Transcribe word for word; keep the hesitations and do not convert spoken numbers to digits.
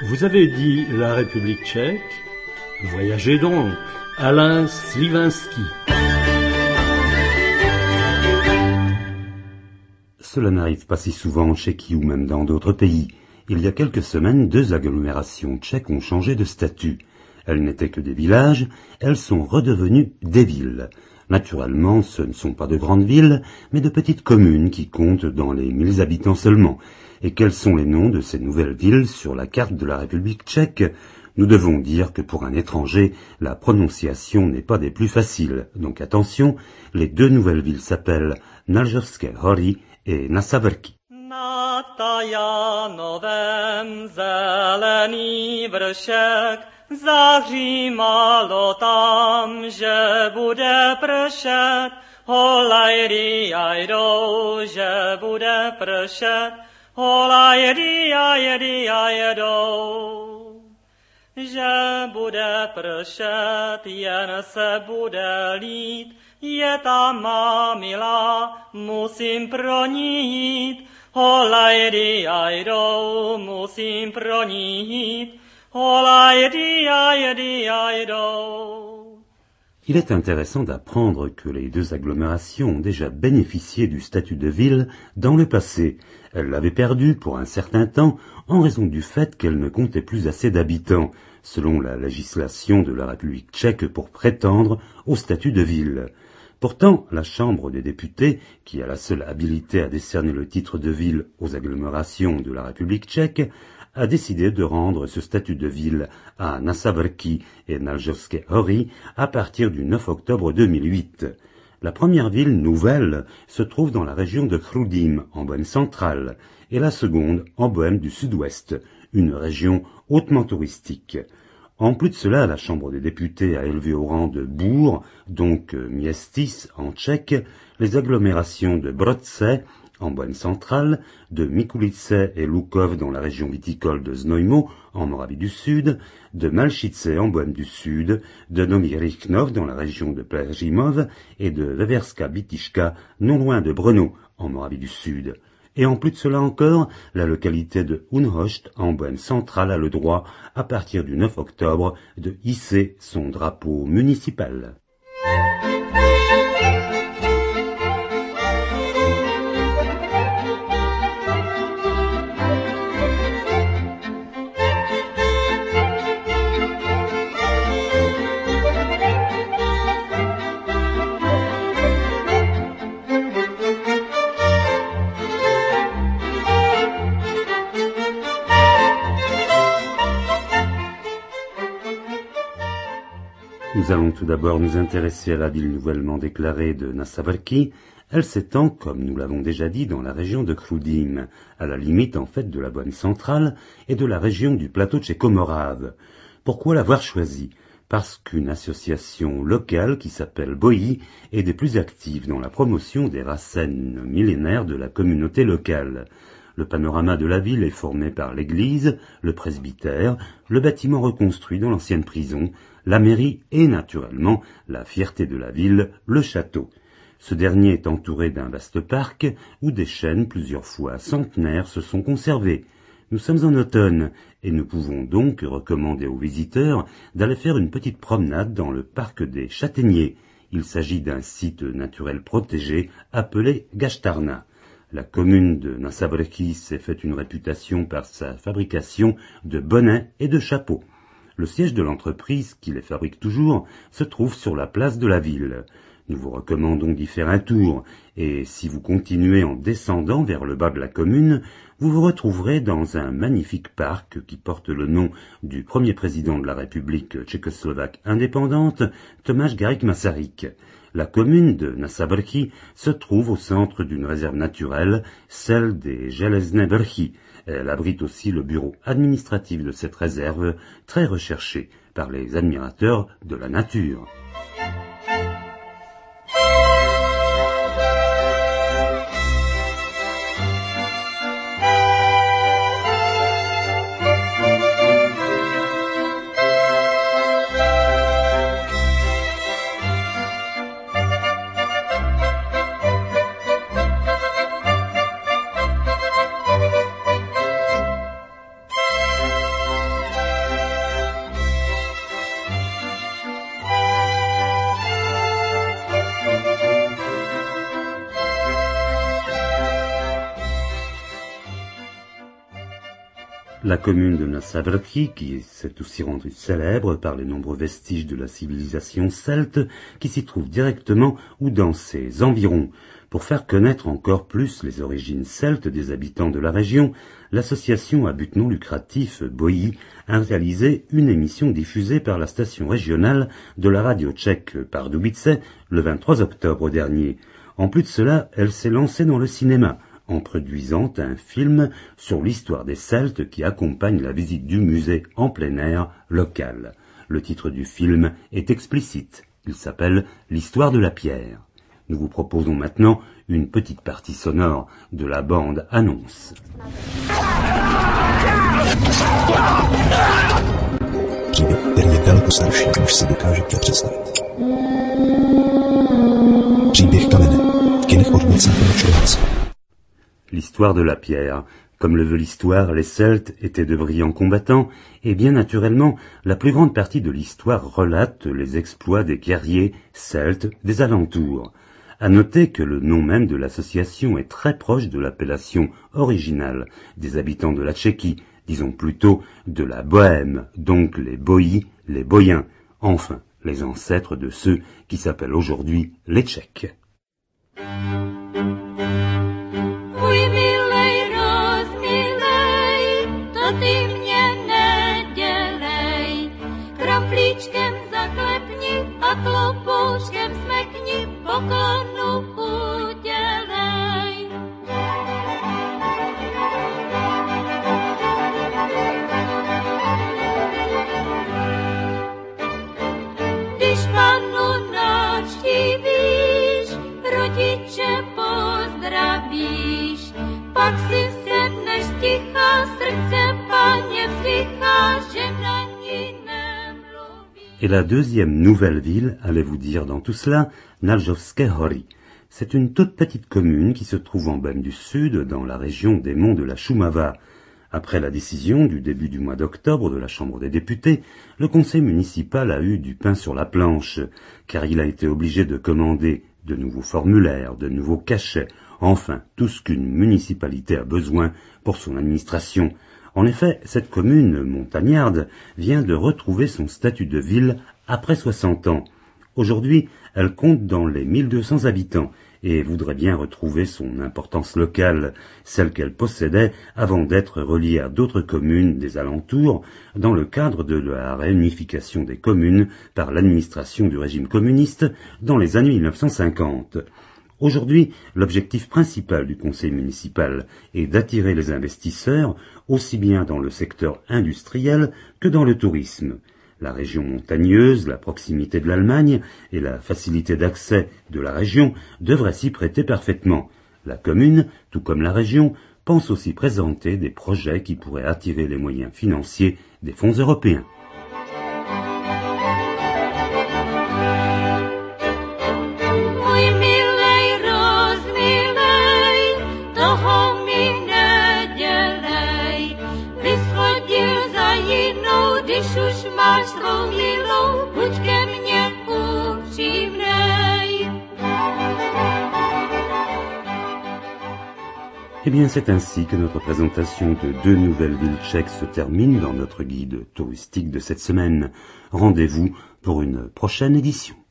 Vous avez dit la République tchèque? Voyagez donc, Alain Slivinski. Cela n'arrive pas si souvent en Tchéquie ou même dans d'autres pays. Il y a quelques semaines, deux agglomérations tchèques ont changé de statut. Elles n'étaient que des villages, elles sont redevenues des villes. Naturellement, ce ne sont pas de grandes villes, mais de petites communes qui comptent dans les mille habitants seulement. Et quels sont les noms de ces nouvelles villes sur la carte de la République tchèque? Nous devons dire que pour un étranger, la prononciation n'est pas des plus faciles. Donc attention, les deux nouvelles villes s'appellent Nalžerské hory et Nasaverky. Na Tajanovém zelený vršek zahřímalo tam, že bude pršet. Holajdy jajdou, že bude pršet. Holajdy jajdy jajdou. Že bude pršet, jen se bude lít. Je ta má milá, musím pro ní jít. Holajdy jajdou, musím pro ní jít. Holajdy jajdy jajdou. Il est intéressant d'apprendre que les deux agglomérations ont déjà bénéficié du statut de ville dans le passé. Elles l'avaient perdu pour un certain temps en raison du fait qu'elles ne comptaient plus assez d'habitants, selon la législation de la République tchèque pour prétendre au statut de ville. Pourtant, la Chambre des députés, qui a la seule habilité à décerner le titre de ville aux agglomérations de la République tchèque, a décidé de rendre ce statut de ville à Nasaverky et Nalžerské hory à partir du neuf octobre deux mille huit. La première ville nouvelle se trouve dans la région de Chrudim, en Bohême centrale, et la seconde en Bohême du Sud-Ouest, une région hautement touristique. En plus de cela, la Chambre des députés a élevé au rang de bourg, donc miestis en tchèque, les agglomérations de Brodce, en Bohême centrale, de Mikulice et Lukov dans la région viticole de Znojmo, en Moravie du Sud, de Malchice en Bohême du Sud, de Nový Rychnov dans la région de Peřimov et de Veverska Bytiška, non loin de Brno, en Moravie du Sud. Et en plus de cela encore, la localité de Unhost, en Bohême centrale, a le droit, à partir du neuf octobre, de hisser son drapeau municipal. Nous allons tout d'abord nous intéresser à la ville nouvellement déclarée de Nasaverky. Elle s'étend, comme nous l'avons déjà dit, dans la région de Chrudim, à la limite en fait de la Bohême centrale et de la région du plateau tchéco-morave. Pourquoi l'avoir choisie? Parce qu'une association locale qui s'appelle BOI est des plus actives dans la promotion des racines millénaires de la communauté locale. Le panorama de la ville est formé par l'église, le presbytère, le bâtiment reconstruit dans l'ancienne prison, la mairie et, naturellement, la fierté de la ville, le château. Ce dernier est entouré d'un vaste parc où des chênes plusieurs fois centenaires se sont conservés. Nous sommes en automne et nous pouvons donc recommander aux visiteurs d'aller faire une petite promenade dans le parc des Châtaigniers. Il s'agit d'un site naturel protégé appelé Gashtarna. La commune de Nasaverky s'est fait une réputation par sa fabrication de bonnets et de chapeaux. Le siège de l'entreprise, qui les fabrique toujours, se trouve sur la place de la ville. Nous vous recommandons d'y faire un tour, et si vous continuez en descendant vers le bas de la commune, vous vous retrouverez dans un magnifique parc qui porte le nom du premier président de la République tchécoslovaque indépendante, Tomáš Garrigue Masaryk. La commune de Nasaverky se trouve au centre d'une réserve naturelle, celle des Železné vrchy. Elle abrite aussi le bureau administratif de cette réserve, très recherché par les admirateurs de la nature. La commune de Nassa Vrchí, qui s'est aussi rendue célèbre par les nombreux vestiges de la civilisation celte, qui s'y trouvent directement ou dans ses environs. Pour faire connaître encore plus les origines celtes des habitants de la région, l'association à but non lucratif Boji a réalisé une émission diffusée par la station régionale de la radio tchèque Pardubice le vingt-trois octobre dernier. En plus de cela, elle s'est lancée dans le cinéma, en produisant un film sur l'histoire des Celtes qui accompagne la visite du musée en plein air local. Le titre du film est explicite. Il s'appelle « L'histoire de la pierre ». Nous vous proposons maintenant une petite partie sonore de la bande annonce. Příběh, který je daleko starší, než si dokážete představit. Příběh kamene, v kinech od dvacátého L'histoire de la pierre. Comme le veut l'histoire, les Celtes étaient de brillants combattants, et bien naturellement, la plus grande partie de l'histoire relate les exploits des guerriers celtes des alentours. À noter que le nom même de l'association est très proche de l'appellation originale des habitants de la Tchéquie, disons plutôt de la Bohème, donc les Boji, les Boyens, enfin les ancêtres de ceux qui s'appellent aujourd'hui les Tchèques. Et la deuxième nouvelle ville, allez-vous dire dans tout cela, Nalžovské hory. C'est une toute petite commune qui se trouve en Bohême du Sud, dans la région des monts de la Šumava. Après la décision du début du mois d'octobre de la Chambre des députés, le conseil municipal a eu du pain sur la planche, car il a été obligé de commander de nouveaux formulaires, de nouveaux cachets, enfin tout ce qu'une municipalité a besoin pour son administration. En effet, cette commune montagnarde vient de retrouver son statut de ville après soixante ans. Aujourd'hui, elle compte dans les mille deux cents habitants et voudrait bien retrouver son importance locale, celle qu'elle possédait avant d'être reliée à d'autres communes des alentours dans le cadre de la réunification des communes par l'administration du régime communiste dans les années mille neuf cent cinquante. Aujourd'hui, l'objectif principal du conseil municipal est d'attirer les investisseurs aussi bien dans le secteur industriel que dans le tourisme. La région montagneuse, la proximité de l'Allemagne et la facilité d'accès de la région devraient s'y prêter parfaitement. La commune, tout comme la région, pense aussi présenter des projets qui pourraient attirer les moyens financiers des fonds européens. Eh bien, c'est ainsi que notre présentation de deux nouvelles villes tchèques se termine dans notre guide touristique de cette semaine. Rendez-vous pour une prochaine édition.